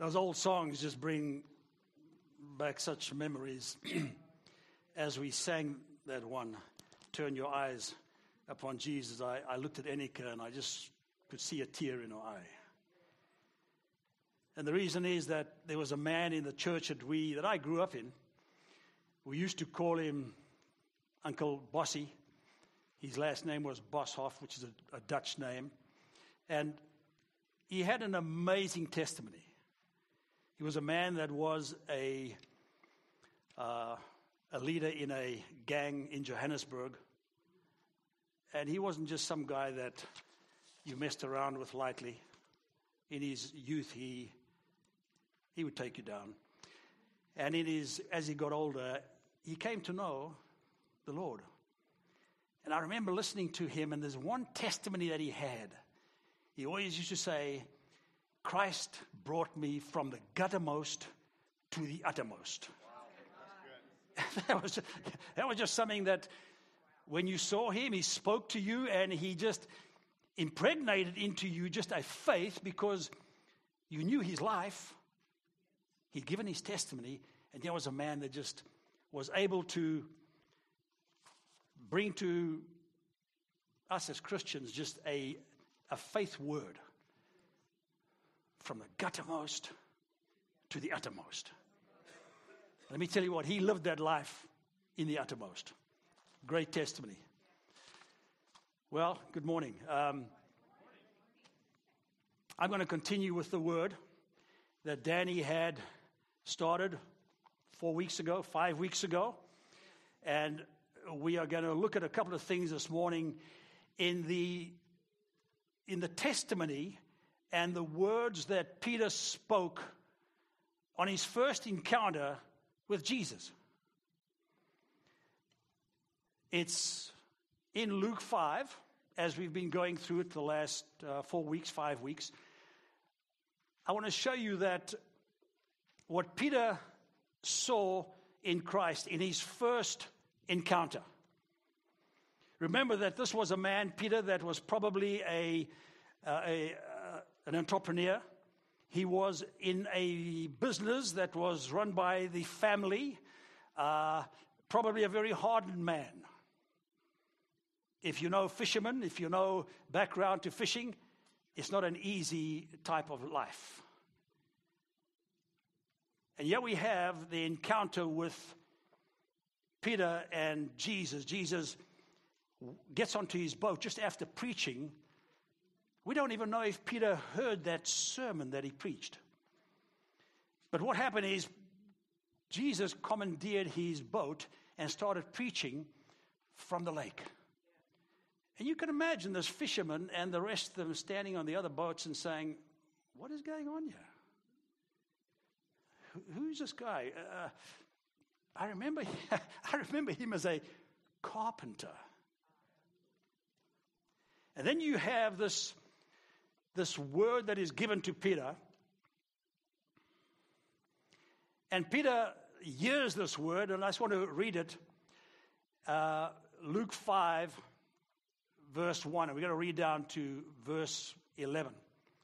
Those old songs just bring back such memories as we sang that one, Turn Your Eyes Upon Jesus. I looked at Enika and I just could see a tear in her eye. And the reason is that there was a man in the church that I grew up in. We used to call him Uncle Bossy. His last name was Boshoff, which is a Dutch name. And he had an amazing testimony. He was a man that was a leader in a gang in Johannesburg. And he wasn't just some guy that you messed around with lightly. In his youth, he would take you down. And as he got older, he came to know the Lord. And I remember listening to him, and there's one testimony that he had. He always used to say, Christ brought me from the guttermost to the uttermost. Wow. That was just something that when you saw him, he spoke to you and he just impregnated into you just a faith because you knew his life. He'd given his testimony, and there was a man that just was able to bring to us as Christians just a faith word. From the guttermost to the uttermost. Let me tell you what, he lived that life in the uttermost. Great testimony. Well, good morning. I'm going to continue with the word that Danny had started 5 weeks ago. And we are going to look at a couple of things this morning in the testimony and the words that Peter spoke on his first encounter with Jesus. It's in Luke 5, as we've been going through it the last 5 weeks. I want to show you that what Peter saw in Christ in his first encounter. Remember that this was a man, Peter, that was probably an entrepreneur. He was in a business that was run by the family, probably a very hardened man. If you know fishermen, if you know background to fishing, it's not an easy type of life. And yet we have the encounter with Peter and Jesus. Jesus gets onto his boat just after preaching. We don't even know if Peter heard that sermon that he preached. But what happened is Jesus commandeered his boat and started preaching from the lake. And you can imagine this fisherman and the rest of them standing on the other boats and saying, what is going on here? Who's this guy? I remember him as a carpenter. And then you have this word that is given to Peter. And Peter hears this word, and I just want to read it. Luke 5, verse 1. And we're going to read down to verse 11.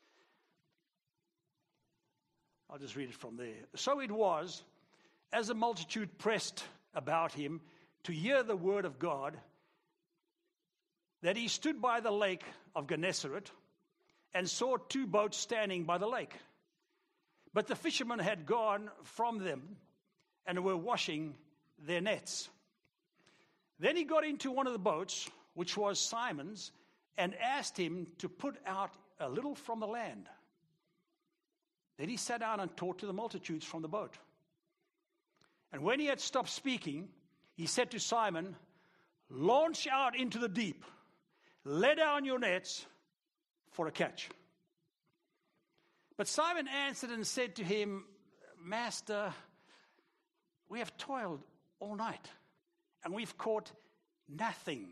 I'll just read it from there. So it was, as the multitude pressed about him to hear the word of God, that he stood by the lake of Gennesaret and saw two boats standing by the lake. But the fishermen had gone from them and were washing their nets. Then he got into one of the boats, which was Simon's, and asked him to put out a little from the land. Then he sat down and taught to the multitudes from the boat. And when he had stopped speaking, he said to Simon, launch out into the deep. Let down your nets for a catch. But Simon answered and said to him, Master, we have toiled all night, and we've caught nothing.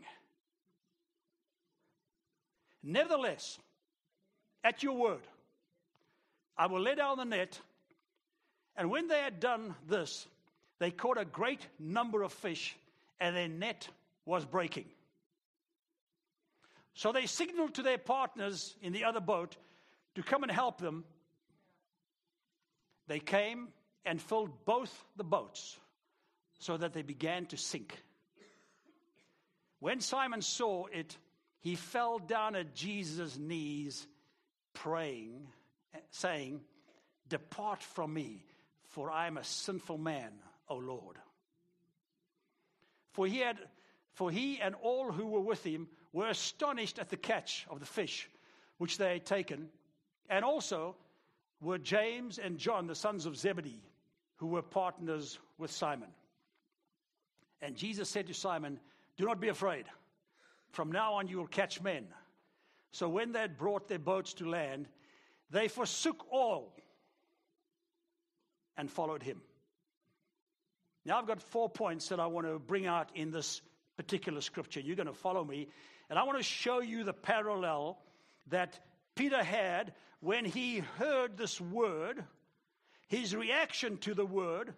Nevertheless, at your word, I will let down the net. And when they had done this, they caught a great number of fish, and their net was breaking. So they signaled to their partners in the other boat to come and help them. they came and filled both the boats so that they began to sink. When Simon saw it, he fell down at Jesus' knees, praying, saying, "Depart from me, for I am a sinful man, O Lord." For he and all who were with him were astonished at the catch of the fish which they had taken, and also were James and John, the sons of Zebedee, who were partners with Simon. And Jesus said to Simon, "Do not be afraid. From now on you will catch men." So when they had brought their boats to land, they forsook all and followed him. Now I've got 4 points that I want to bring out in this particular scripture. You're going to follow me. And I want to show you the parallel that Peter had when he heard this word, his reaction to the word,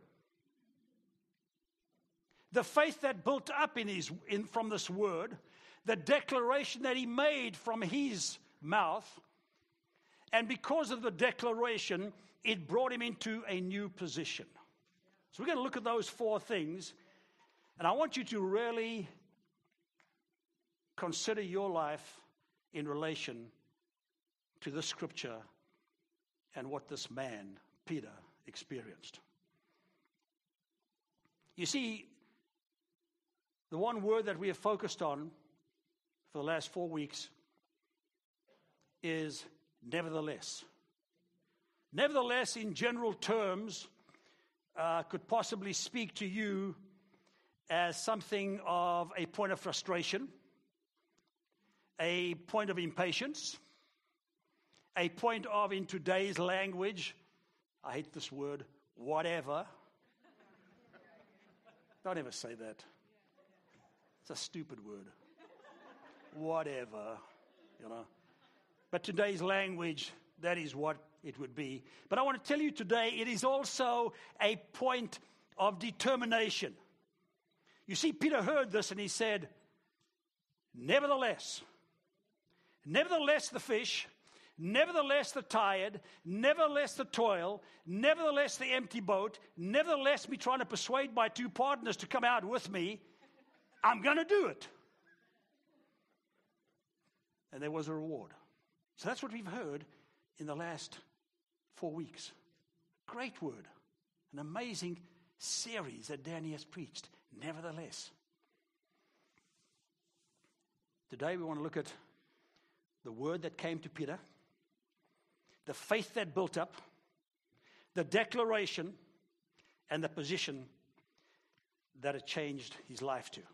the faith that built up from this word, the declaration that he made from his mouth, and because of the declaration, it brought him into a new position. So we're going to look at those 4 things, and I want you to really consider your life in relation to this scripture and what this man, Peter, experienced. You see, the one word that we have focused on for the last 4 weeks is nevertheless. Nevertheless, in general terms, could possibly speak to you as something of a point of frustration, a point of impatience, a point of, in today's language, I hate this word, whatever. Don't ever say that. It's a stupid word. Whatever, But today's language, that is what it would be. But I want to tell you today, it is also a point of determination. You see, Peter heard this and he said, nevertheless the fish, nevertheless the tired, nevertheless the toil, nevertheless the empty boat, nevertheless me trying to persuade my 2 partners to come out with me, I'm going to do it. And there was a reward. So that's what we've heard in the last 4 weeks. Great word. An amazing series that Danny has preached. Nevertheless. Today we want to look at the word that came to Peter, the faith that built up, the declaration, and the position that it changed his life to.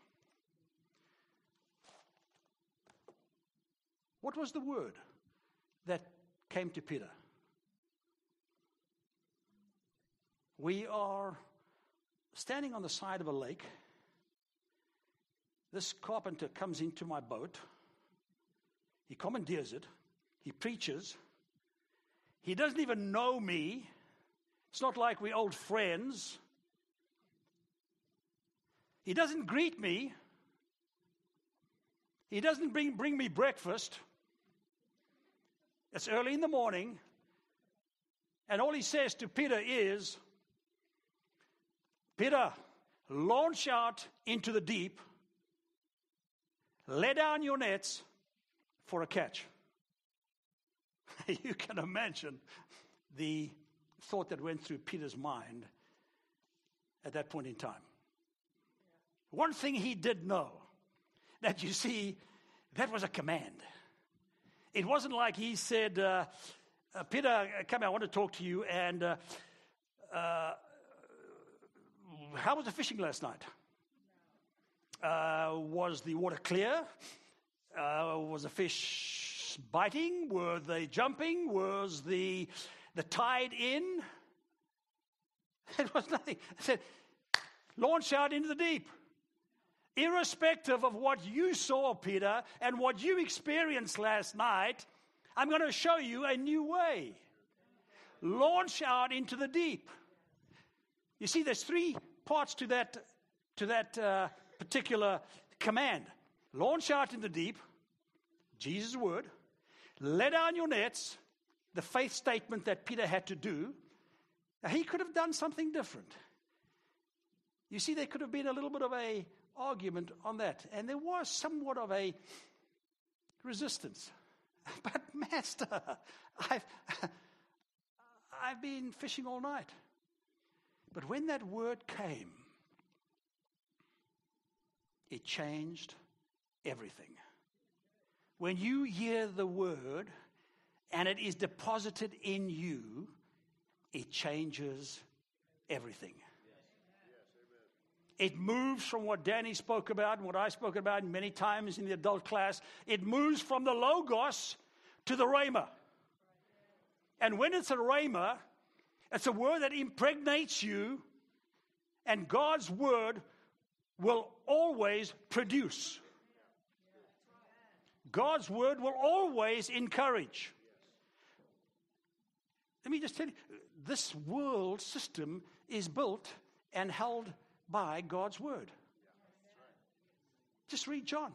What was the word that came to Peter? We are standing on the side of a lake. This carpenter comes into my boat. He commandeers it. He preaches. He doesn't even know me. It's not like we're old friends. He doesn't greet me. He doesn't bring me breakfast. It's early in the morning. And all he says to Peter is, Peter, launch out into the deep. Lay down your nets for a catch. You can imagine the thought that went through Peter's mind at that point in time. One thing he did know, that you see, that was a command. It wasn't like he said, Peter, come here, I want to talk to you, and how was the fishing last night? Was the water clear? Was the fish biting? Were they jumping? Was the tide in? It was nothing. I said, launch out into the deep. Irrespective of what you saw, Peter, and what you experienced last night, I'm going to show you a new way. Launch out into the deep. You see, there's 3 parts to that particular command. Launch out in the deep, Jesus' word. Lay down your nets, the faith statement that Peter had to do. Now, he could have done something different. You see, there could have been a little bit of a argument on that. And there was somewhat of a resistance. But Master, I've been fishing all night. But when that word came, it changed everything. When you hear the word and it is deposited in you, it changes everything. It moves from what Danny spoke about and what I spoke about many times in the adult class. It moves from the Logos to the Rhema. And when it's a Rhema, it's a word that impregnates you, and God's word will always produce. God's word will always encourage. Let me just tell you, this world system is built and held by God's word. Just read John.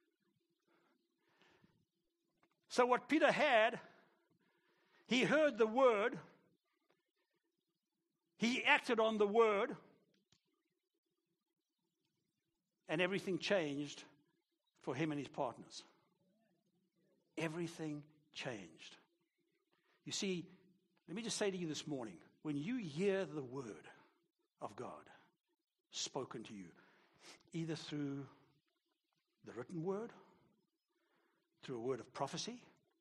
So what Peter had, he heard the word, he acted on the word, and everything changed for him and his partners. Everything changed. You see, let me just say to you this morning, when you hear the word of God spoken to you, either through the written word, through a word of prophecy,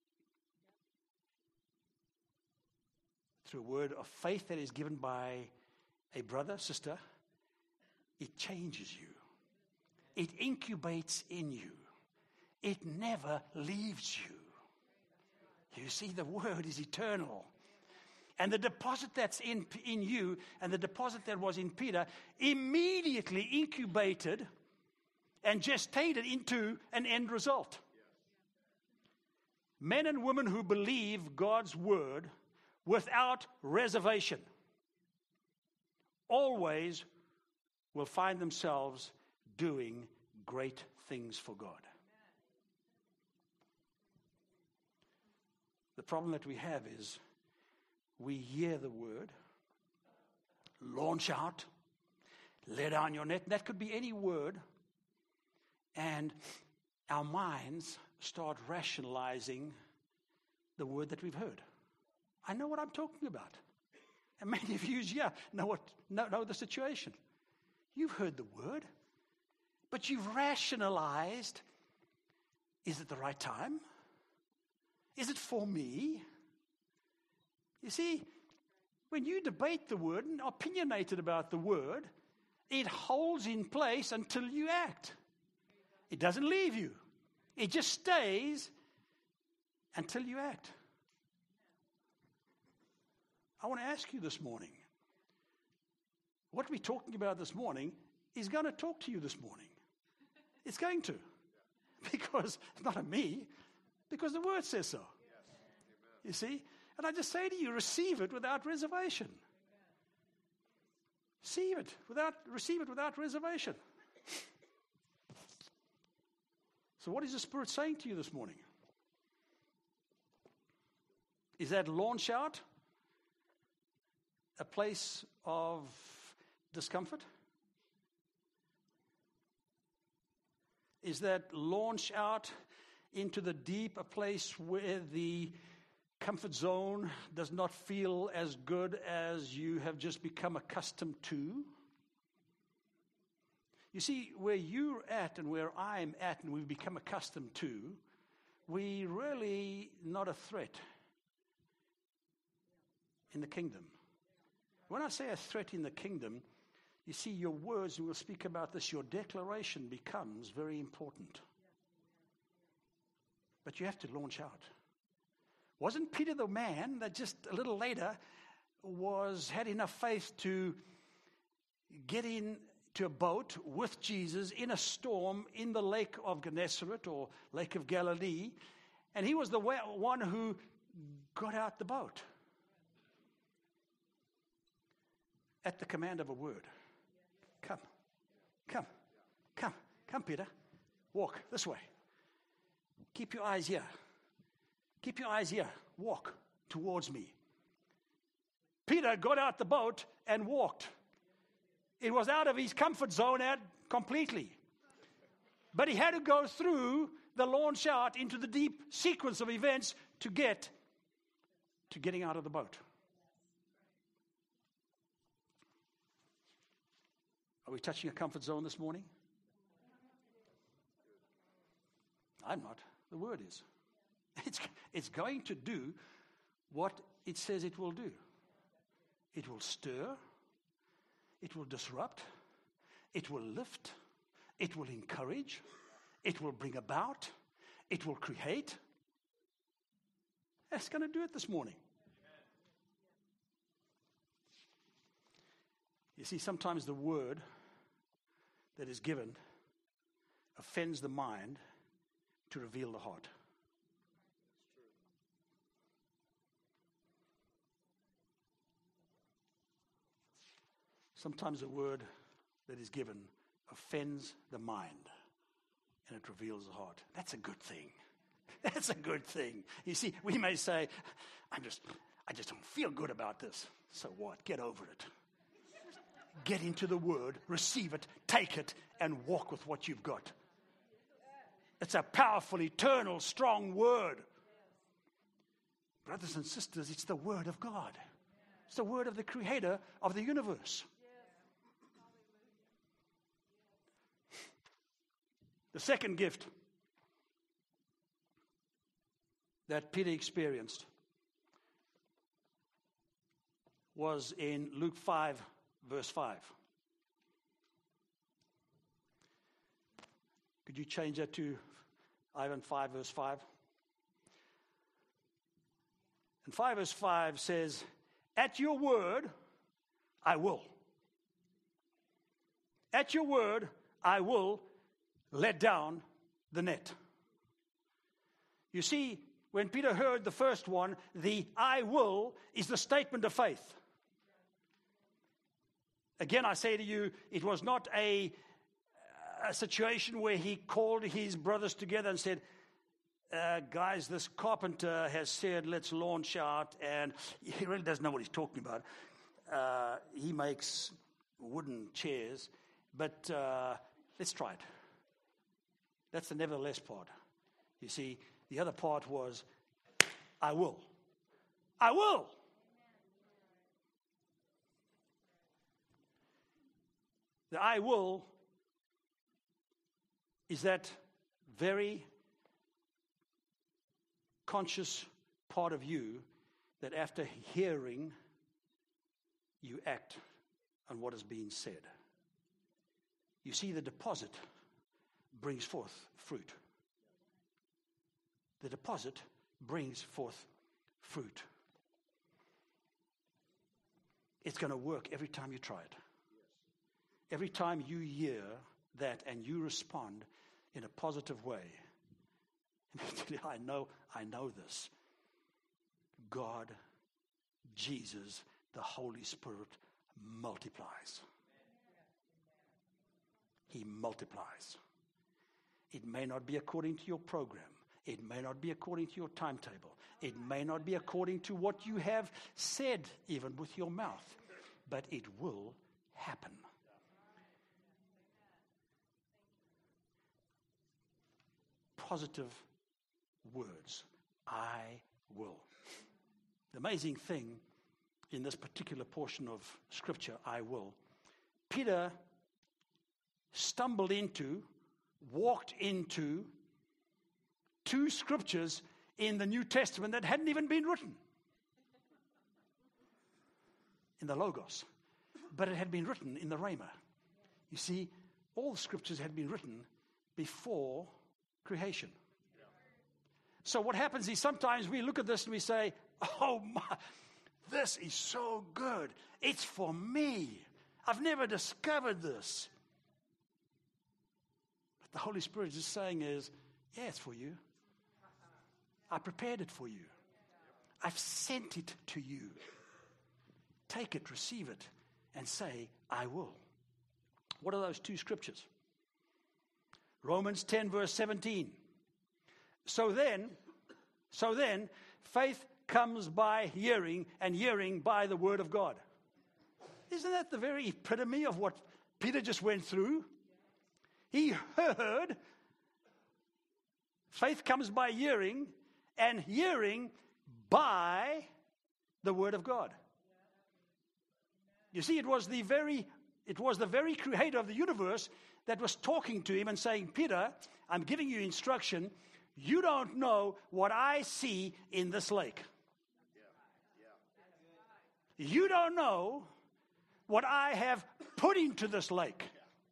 through a word of faith that is given by a brother, sister, it changes you. It incubates in you. It never leaves you. You see, the word is eternal. And the deposit that's in you and the deposit that was in Peter immediately incubated and gestated into an end result. Men and women who believe God's word without reservation always will find themselves doing great things for God. The problem that we have is we hear the word, launch out, lay down your net. That could be any word. And our minds start rationalizing the word that we've heard. I know what I'm talking about. And many of you, know the situation. You've heard the word, but you've rationalized, is it the right time? Is it for me? You see, when you debate the word and are opinionated about the word, it holds in place until you act. It doesn't leave you. It just stays until you act. I want to ask you this morning, what we're talking about this morning is going to talk to you this morning. It's going to. Because, it's not a me, because the word says so. You see? And I just say to you, receive it without reservation. Receive it without reservation. So what is the Spirit saying to you this morning? Is that launch out a place of discomfort? Is that launch out into the deep a place where the comfort zone does not feel as good as you have just become accustomed to? You see, where you're at and where I'm at and we've become accustomed to, we really not a threat in the kingdom. When I say a threat in the kingdom, you see, your words, and we'll speak about this, your declaration becomes very important. But you have to launch out. Wasn't Peter the man that just a little later had enough faith to get into a boat with Jesus in a storm in the lake of Gennesaret or Lake of Galilee, and he was the one who got out the boat at the command of a word. Come, Peter. Walk this way. Keep your eyes here. Walk towards me. Peter got out the boat and walked. It was out of his comfort zone completely. But he had to go through the launch out into the deep sequence of events to get to getting out of the boat. Are we touching a comfort zone this morning? I'm not. The Word is. It's going to do what it says it will do. It will stir. It will disrupt. It will lift. It will encourage. It will bring about. It will create. It's going to do it this morning. You see, sometimes the word that is given offends the mind to reveal the heart. Sometimes the word that is given offends the mind and it reveals the heart. That's a good thing. That's a good thing. You see, we may say, I just don't feel good about this. So what? Get over it. Get into the word, receive it, take it, and walk with what you've got. It's a powerful, eternal, strong word. Brothers and sisters, it's the word of God. It's the word of the creator of the universe. The second gift that Peter experienced was in Luke 5, verse 5. Could you change that to Ivan 5, verse 5? And 5, verse 5 says, "At your word, I will. At your word, I will let down the net." You see, when Peter heard the first one, the "I will" is the statement of faith. Again, I say to you, it was not a situation where he called his brothers together and said, guys, this carpenter has said, let's launch out, and he really doesn't know what he's talking about. He makes wooden chairs, but let's try it. That's the nevertheless part. You see, the other part was, I will. I will. The I will is that very conscious part of you that after hearing, you act on what is being said. You see, the deposit brings forth fruit. The deposit brings forth fruit. It's going to work every time you try it. Every time you hear that and you respond in a positive way. And I know this. God, Jesus, the Holy Spirit multiplies. He multiplies. It may not be according to your program. It may not be according to your timetable. It may not be according to what you have said, even with your mouth. But it will happen. Positive words. I will. The amazing thing in this particular portion of Scripture, I will, Peter walked into two scriptures in the New Testament that hadn't even been written. In the Logos. But it had been written in the Rhema. You see, all the scriptures had been written before creation. So what happens is sometimes we look at this and we say, oh my, this is so good. It's for me. I've never discovered this. But the Holy Spirit is saying is, yeah, it's for you. I prepared it for you. I've sent it to you. Take it, receive it, and say, I will. What are those two scriptures? Romans 10, verse 17. So then, faith comes by hearing, and hearing by the word of God. Isn't that the very epitome of what Peter just went through? He heard. Faith comes by hearing, and hearing by the word of God. You see, it was the very creator of the universe that was talking to him and saying, Peter, I'm giving you instruction. You don't know what I see in this lake. You don't know what I have put into this lake.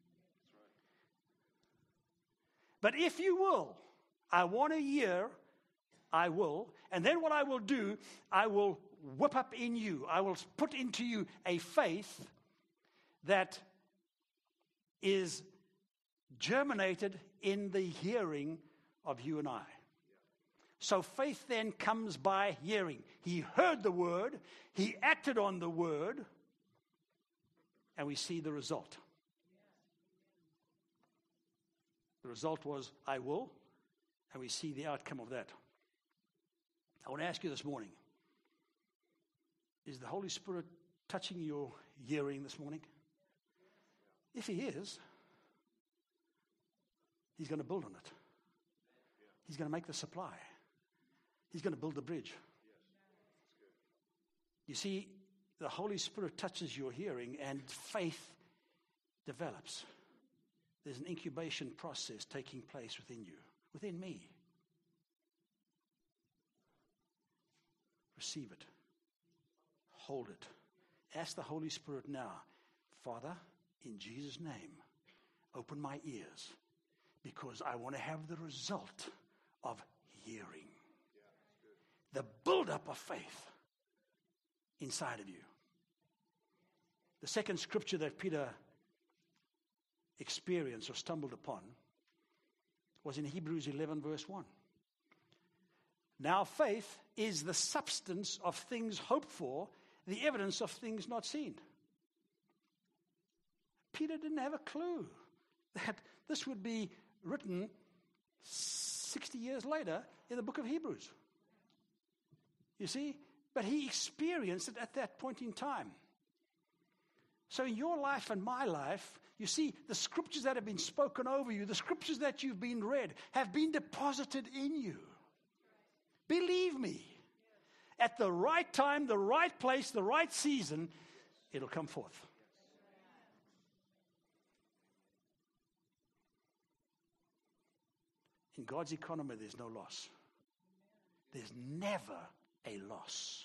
But if you will, I want to hear, I will. And then what I will do, I will whip up in you. I will put into you a faith that is germinated in the hearing of you and I. So faith then comes by hearing. He heard the word, he acted on the word, and we see the result. The result was, I will, and we see the outcome of that. I want to ask you this morning, is the Holy Spirit touching your hearing this morning? If he is, he's going to build on it. He's going to make the supply. He's going to build the bridge. You see, the Holy Spirit touches your hearing and faith develops. There's an incubation process taking place within you, within me. Receive it. Hold it. Ask the Holy Spirit now, Father, in Jesus' name, open my ears because I want to have the result of hearing. The buildup of faith inside of you. The second scripture that Peter experienced or stumbled upon was in Hebrews 11 verse 1. Now faith is the substance of things hoped for, the evidence of things not seen. Peter didn't have a clue that this would be written 60 years later in the book of Hebrews. You see? But he experienced it at that point in time. So in your life and my life, you see, the scriptures that have been spoken over you, the scriptures that you've been read, have been deposited in you. Believe me, at the right time, the right place, the right season, it'll come forth. In God's economy, there's no loss. There's never a loss.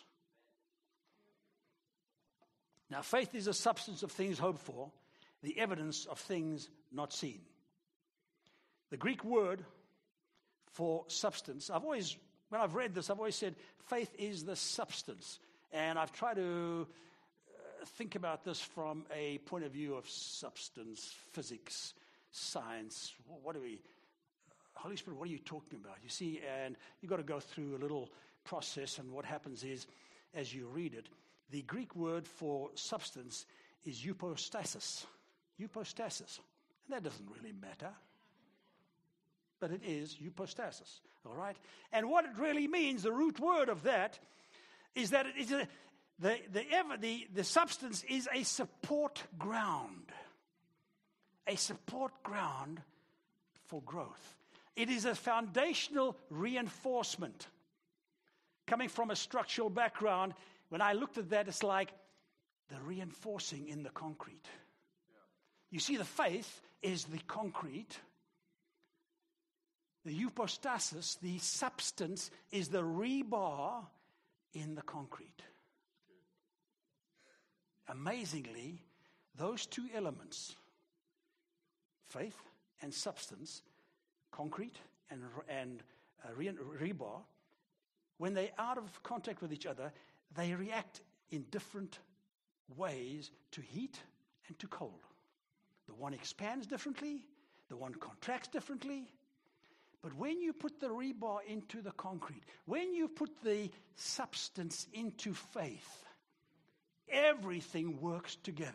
Now, faith is the substance of things hoped for, the evidence of things not seen. The Greek word for substance, when I've read this, I've always said faith is the substance. And I've tried to think about this from a point of view of substance, physics, science. Holy Spirit, what are you talking about? You see, and you've got to go through a little process, and what happens is, as you read it, the Greek word for substance is hypostasis. Hypostasis. And that doesn't really matter. But it is hypostasis. All right? And what it really means, the root word of that, is that it is the substance is a support ground. A support ground for growth. It is a foundational reinforcement. Coming from a structural background, when I looked at that, it's like the reinforcing in the concrete. You see, the faith is the concrete. The hypostasis, the substance, is the rebar in the concrete. Amazingly, those two elements, faith and substance, concrete and rebar, when they're out of contact with each other, they react in different ways to heat and to cold. The one expands differently, the one contracts differently. But when you put the rebar into the concrete, when you put the substance into faith, everything works together.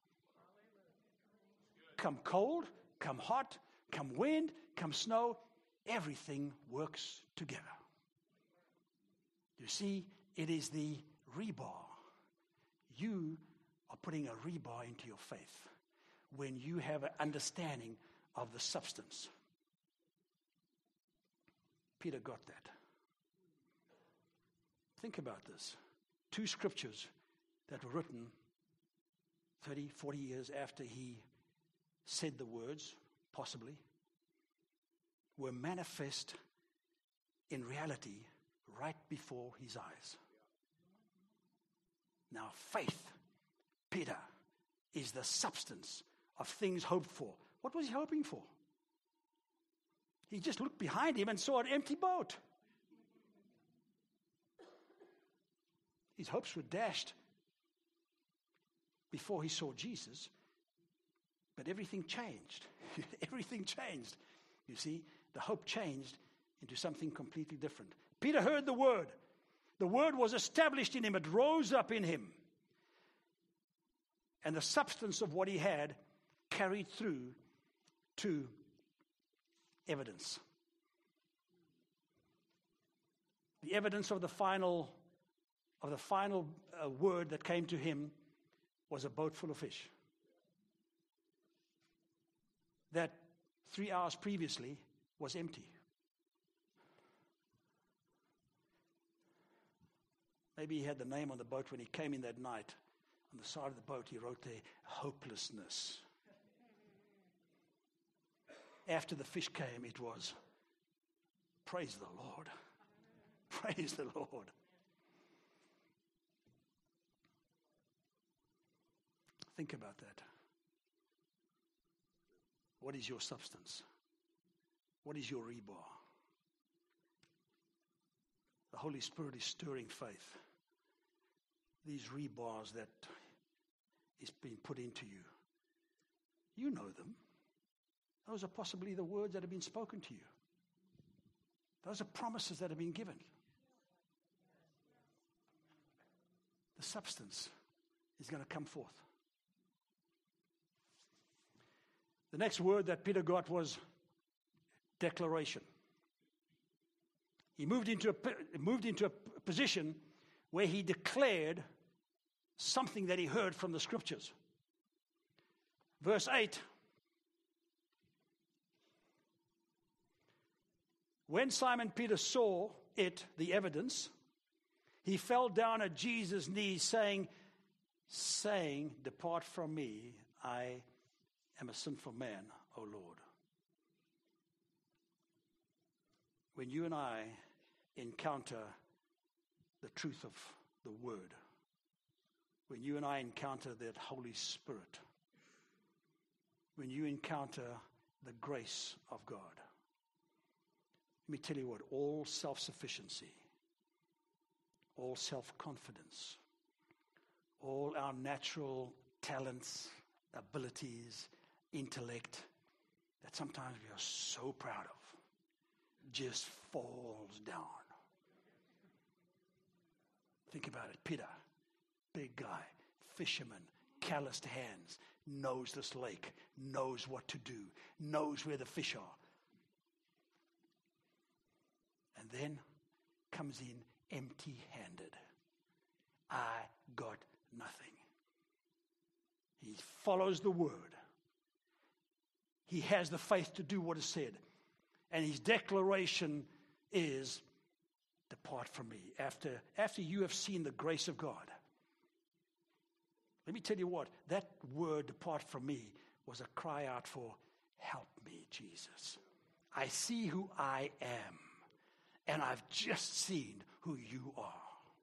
Come cold, come hot, come wind, come snow, everything works together. You see, it is the rebar. You are putting a rebar into your faith when you have an understanding of the substance. Peter got that. Think about this. 2 scriptures that were written 30, 40 years after he said the words, possibly, were manifest in reality right before his eyes. Now, faith, Peter, is the substance of things hoped for. What was he hoping for? He just looked behind him and saw an empty boat. His hopes were dashed before he saw Jesus, but everything changed. Everything changed. You see, the hope changed into something completely different. Peter heard the word. The word was established in him. It rose up in him. And the substance of what he had carried through to evidence. The evidence of the final word that came to him was a boat full of fish. That 3 hours previously was empty. Maybe he had the name on the boat when he came in that night. On the side of the boat, he wrote there, hopelessness. After the fish came, it was, praise the Lord. Praise the Lord. Think about that. What is your substance? What is your rebar? The Holy Spirit is stirring faith. These rebars that is being put into you. You know them. Those are possibly the words that have been spoken to you. Those are promises that have been given. The substance is going to come forth. The next word that Peter got was declaration. He moved into a position where he declared something that he heard from the scriptures. Verse 8. When Simon Peter saw it, the evidence, he fell down at Jesus' knees, saying, depart from me, I am a sinful man, O Lord. When you and I encounter the truth of the word, when you and I encounter that Holy Spirit, when you encounter the grace of God, let me tell you what, all self-sufficiency, all self-confidence, all our natural talents, abilities, intellect, that sometimes we are so proud of, just falls down. Think about it. Peter, big guy, fisherman, calloused hands, knows this lake, knows what to do, knows where the fish are. And then comes in empty-handed. I got nothing. He follows the word. He has the faith to do what is said. And his declaration is, depart from me. After you have seen the grace of God. Let me tell you what, that word, depart from me, was a cry out for, help me, Jesus. I see who I am. And I've just seen who you are.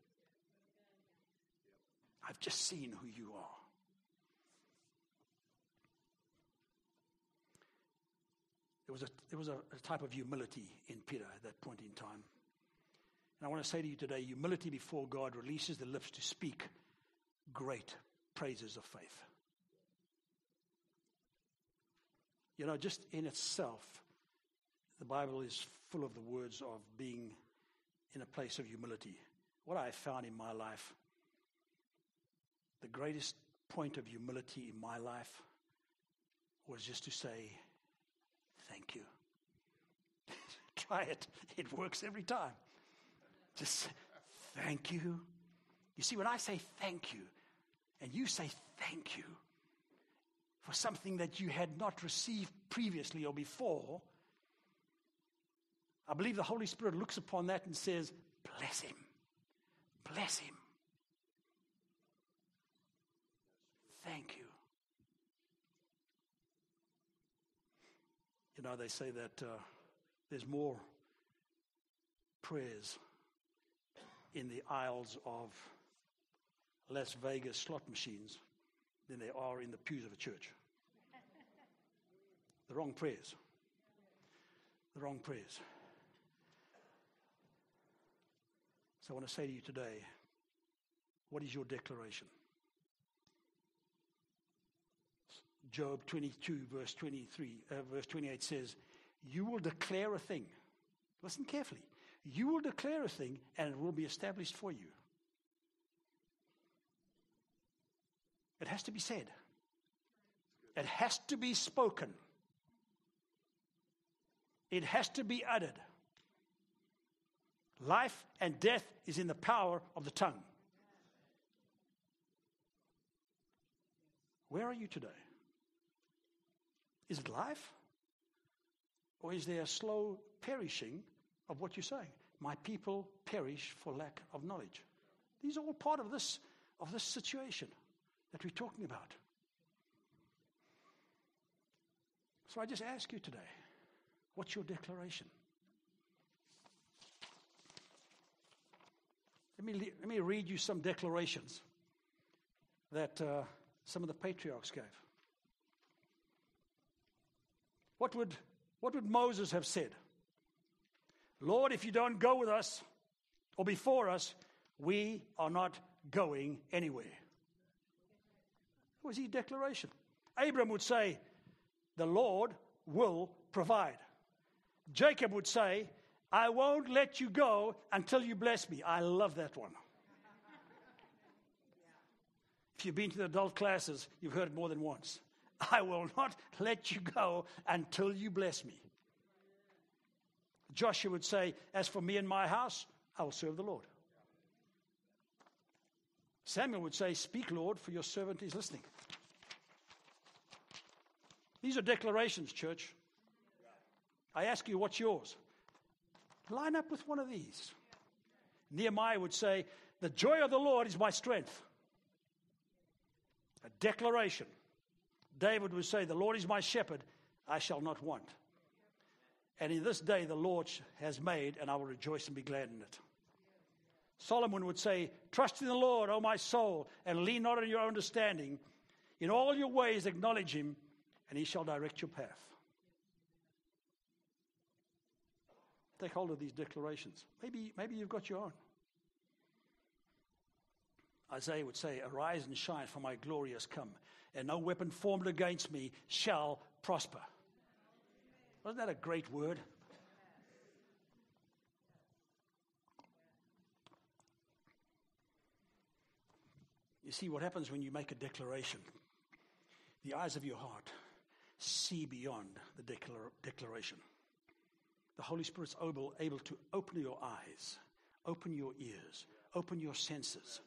I've just seen who you are. There was a type of humility in Peter at that point in time. And I want to say to you today, humility before God releases the lips to speak great praises of faith. You know, just in itself, the Bible is full of the words of being in a place of humility. What I have found in my life, the greatest point of humility in my life was just to say, thank you. Try it. It works every time. Just thank you. You see, when I say thank you, and you say thank you for something that you had not received previously or before, I believe the Holy Spirit looks upon that and says, bless him. Bless him. Thank you. You know, they say that there's more prayers in the aisles of Las Vegas slot machines than there are in the pews of a church. The wrong prayers. The wrong prayers. So I want to say to you today, what is your declaration? Job 22, verse 28 says, you will declare a thing. Listen carefully. You will declare a thing and it will be established for you. It has to be said. It has to be spoken. It has to be uttered. Life and death is in the power of the tongue. Where are you today? Is it life? Or is there a slow perishing of what you're saying? My people perish for lack of knowledge. These are all part of this situation that we're talking about. So I just ask you today, what's your declaration? Let me read you some declarations that some of the patriarchs gave. What would Moses have said? Lord, if you don't go with us or before us, we are not going anywhere. That was his declaration. Abram would say, the Lord will provide. Jacob would say, I won't let you go until you bless me. I love that one. If you've been to the adult classes, you've heard it more than once. I will not let you go until you bless me. Joshua would say, as for me and my house, I will serve the Lord. Samuel would say, speak, Lord, for your servant is listening. These are declarations, church. I ask you, what's yours? Line up with one of these. Nehemiah would say, the joy of the Lord is my strength. A declaration. David would say, the Lord is my shepherd, I shall not want. And in this day the Lord has made, and I will rejoice and be glad in it. Solomon would say, trust in the Lord, O my soul, and lean not on your understanding. In all your ways acknowledge him, and he shall direct your path. Take hold of these declarations. Maybe you've got your own. Isaiah would say, arise and shine, for my glory has come, and no weapon formed against me shall prosper. Wasn't that a great word? You see, what happens when you make a declaration, the eyes of your heart see beyond the declaration. The Holy Spirit's able to open your eyes, open your ears, open your senses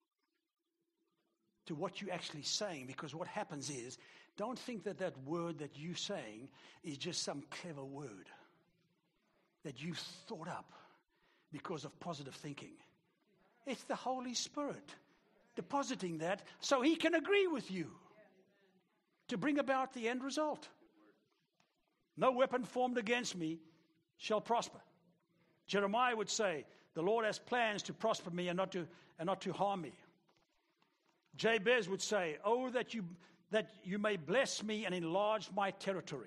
to what you're actually saying, because what happens is, don't think that that word that you're saying is just some clever word that you've thought up because of positive thinking. It's the Holy Spirit depositing that so he can agree with you to bring about the end result. No weapon formed against me shall prosper. Jeremiah would say, the Lord has plans to prosper me and not to harm me. Jabez would say, oh, that you may bless me and enlarge my territory.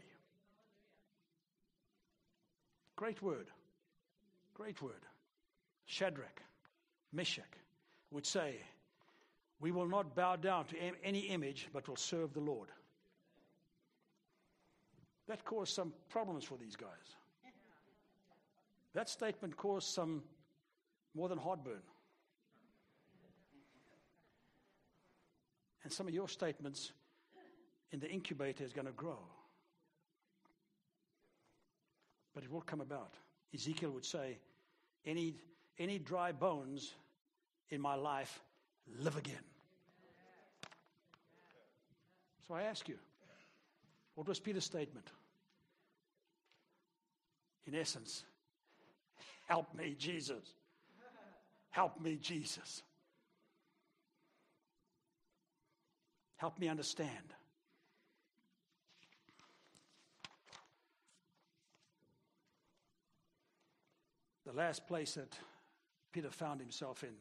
Great word. Great word. Shadrach, Meshach would say, we will not bow down to any image, but will serve the Lord. That caused some problems for these guys. That statement caused some more than heartburn. And some of your statements in the incubator is going to grow. But it will come about. Ezekiel would say, any dry bones in my life live again. So I ask you, what was Peter's statement? In essence, help me, Jesus. Help me, Jesus. Help me understand. The last place that Peter found himself in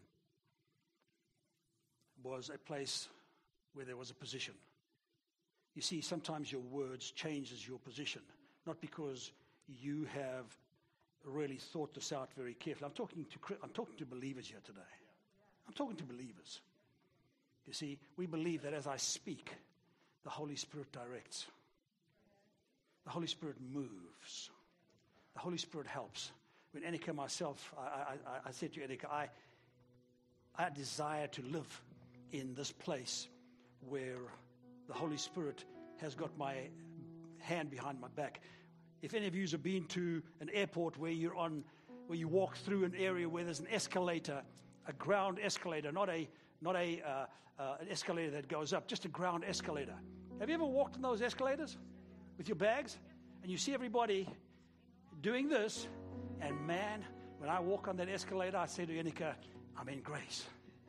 was a place where there was a position. You see, sometimes your words changes your position, not because you have really thought this out very carefully. I'm talking to believers here today. I'm talking to believers. You see, we believe that as I speak, the Holy Spirit directs. The Holy Spirit moves. The Holy Spirit helps. When Annika myself, I said to Annika, I desire to live in this place where the Holy Spirit has got my hand behind my back. If any of you have been to an airport where you walk through an area where there's an escalator, a ground escalator, not an escalator that goes up, just a ground escalator. Have you ever walked on those escalators with your bags? And you see everybody doing this, and man, when I walk on that escalator, I say to Annika, I'm in grace.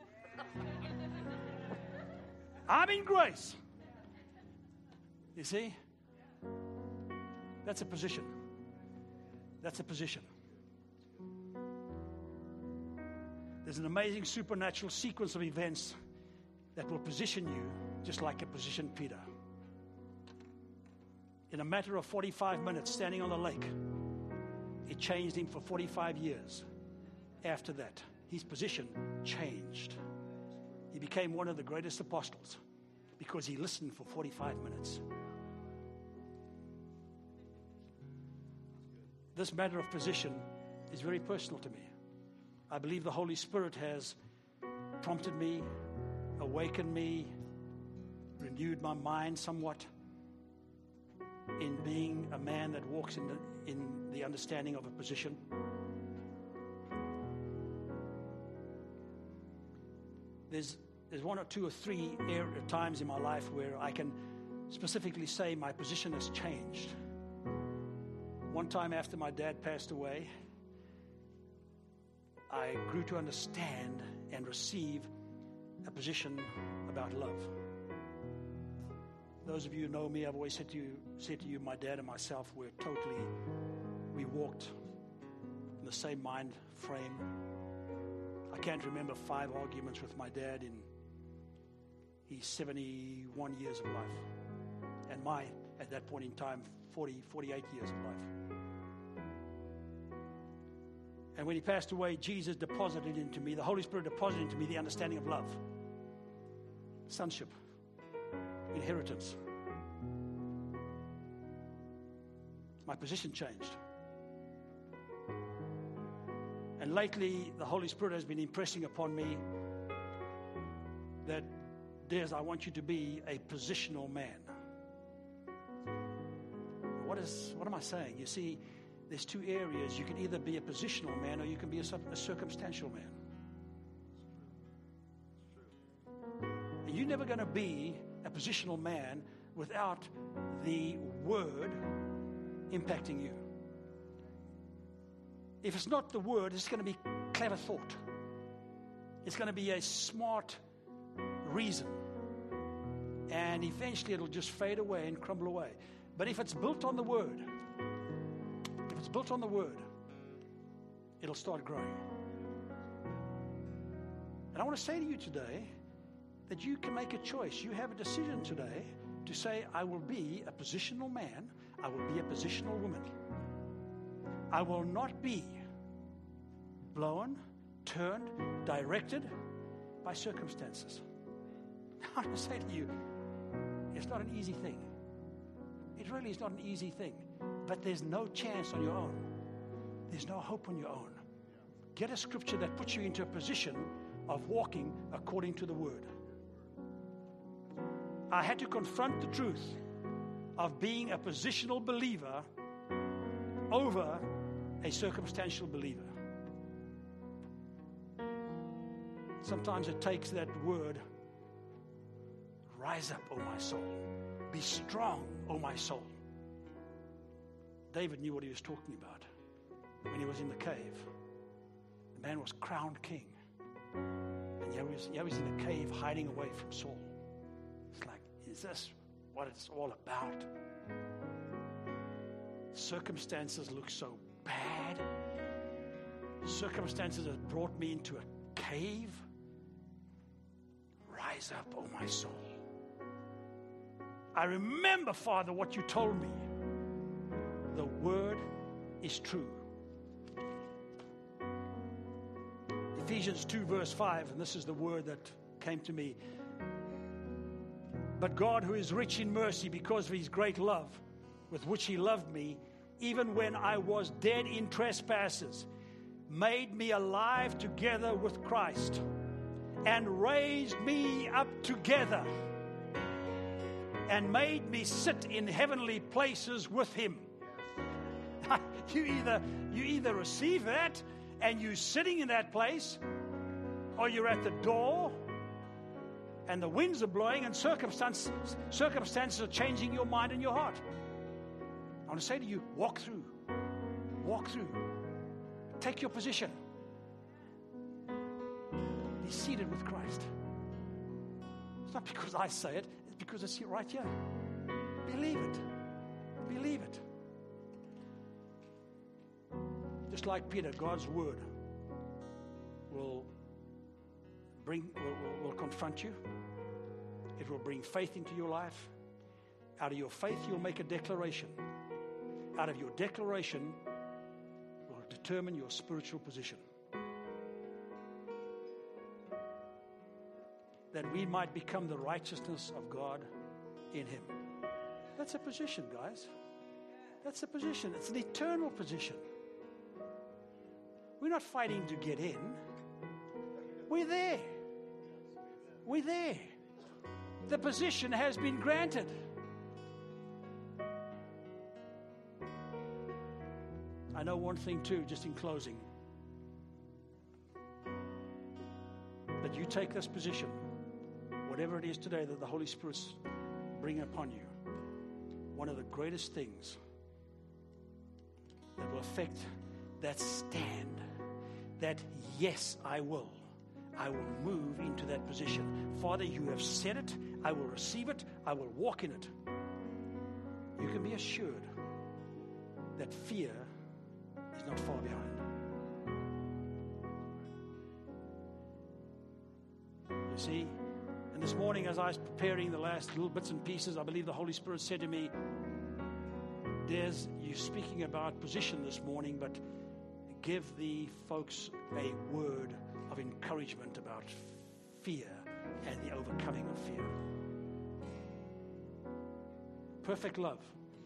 I'm in grace. You see? That's a position. That's a position. There's an amazing supernatural sequence of events that will position you just like it positioned Peter. In a matter of 45 minutes standing on the lake, it changed him for 45 years. After that, his position changed. He became one of the greatest apostles because he listened for 45 minutes. This matter of position is very personal to me. I believe the Holy Spirit has prompted me, awakened me, renewed my mind somewhat in being a man that walks in the understanding of a position. There's one or two or three times in my life where I can specifically say my position has changed. One time after my dad passed away, I grew to understand and receive a position about love. Those of you who know me, I've always said to you, my dad and myself we walked in the same mind frame. I can't remember 5 arguments with my dad in his 71 years of life. And at that point in time, 48 years of life. And when he passed away, Jesus deposited into me, the Holy Spirit deposited into me the understanding of love, sonship, inheritance. My position changed. And lately, the Holy Spirit has been impressing upon me that, Des, I want you to be a positional man. What am I saying? You see, there's 2 areas. You can either be a positional man or you can be a circumstantial man. And you're never going to be a positional man without the Word impacting you. If it's not the Word, it's going to be clever thought. It's going to be a smart reason. And eventually it'll just fade away and crumble away. But if it's built on the Word, it'll start growing. And I want to say to you today that you can make a choice. You have a decision today to say, I will be a positional man. I will be a positional woman. I will not be blown, turned, directed by circumstances. I want to say to you, it's not an easy thing. It really is not an easy thing. But there's no chance on your own. There's no hope on your own. Get a scripture that puts you into a position of walking according to the Word. I had to confront the truth of being a positional believer over a circumstantial believer. Sometimes it takes that word, rise up, O my soul. Be strong, O my soul. David knew what he was talking about when he was in the cave. The man was crowned king. And he was in a cave hiding away from Saul. It's like, is this what it's all about? Circumstances look so bad. Circumstances have brought me into a cave. Rise up, O my soul. I remember, Father, what you told me. The word is true. Ephesians 2 verse 5, and this is the word that came to me. But God, who is rich in mercy because of his great love with which he loved me, even when I was dead in trespasses, made me alive together with Christ and raised me up together and made me sit in heavenly places with him. You either receive that and you're sitting in that place, or you're at the door and the winds are blowing and circumstances are changing your mind and your heart. I want to say to you, walk through. Take your position. Be seated with Christ. It's not because I say it, it's because it's right here. Believe it. Just like Peter, God's word will confront you. It will bring faith into your life. Out of your faith, you'll make a declaration. Out of your declaration will determine your spiritual position. That we might become the righteousness of God in him. That's a position, guys. That's a position. It's an eternal position. We're not fighting to get in. We're there. The position has been granted. I know one thing too, just in closing. That you take this position, whatever it is today that the Holy Spirit's bring upon you, one of the greatest things that will affect that stand, that yes, I will move into that position. Father, you have said it. I will receive it. I will walk in it. You can be assured that fear is not far behind. You see, and this morning as I was preparing the last little bits and pieces, I believe the Holy Spirit said to me, Des, you're speaking about position this morning, but give the folks a word of encouragement about fear and the overcoming of fear. Perfect love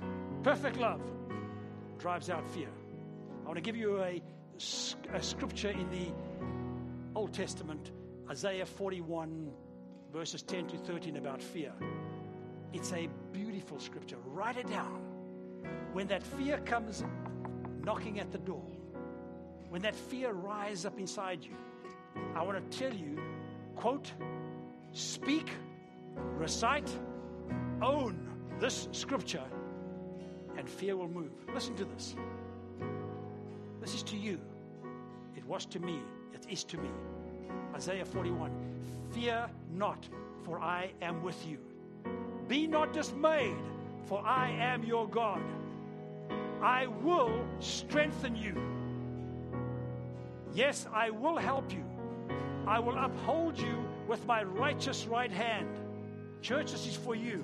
drives out fear. I want to give you a scripture in the Old Testament, Isaiah 41 verses 10 to 13 about fear. It's a beautiful scripture. Write it down. When that fear comes knocking at the door, when that fear rises up inside you, I want to tell you, quote, speak, recite, own this scripture, and fear will move. Listen to this. This is to you. It was to me. It is to me. Isaiah 41. Fear not, for I am with you. Be not dismayed, for I am your God. I will strengthen you. Yes, I will help you. I will uphold you with my righteous right hand. Church, this is for you.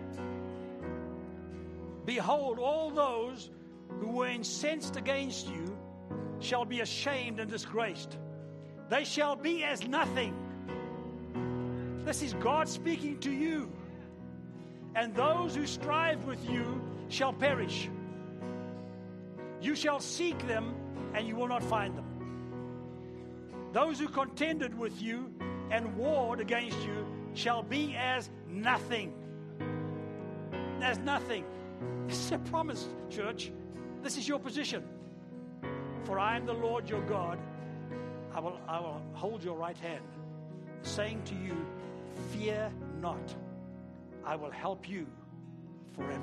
Behold, all those who were incensed against you shall be ashamed and disgraced. They shall be as nothing. This is God speaking to you. And those who strive with you shall perish. You shall seek them, and you will not find them. Those who contended with you and warred against you shall be as nothing. As nothing. This is a promise, church. This is your position. For I am the Lord your God. I will hold your right hand. saying to you, fear not, I will help you forever.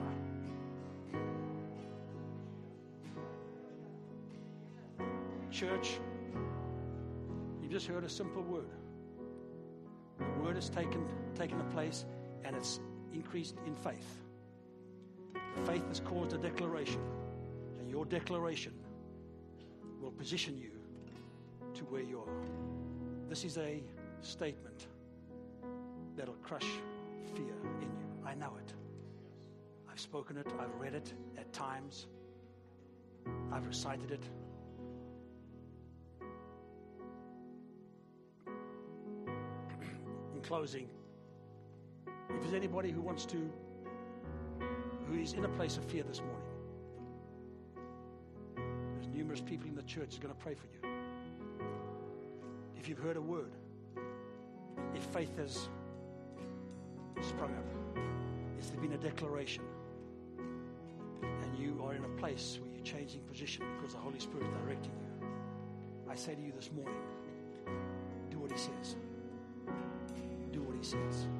Church, you've just heard a simple word. The word has taken a place, and it's increased in faith. Faith has caused a declaration, and your declaration will position you to where you are. This is a statement that'll crush fear in you. I know it. I've spoken it. I've read it at times. I've recited it. In closing, if there's anybody who is in a place of fear this morning, there's numerous people in the church who are going to pray for you. If you've heard a word, if faith has sprung up, if there's been a declaration, and you are in a place where you're changing position because the Holy Spirit is directing you, I say to you this morning, do what He says. Do what He says.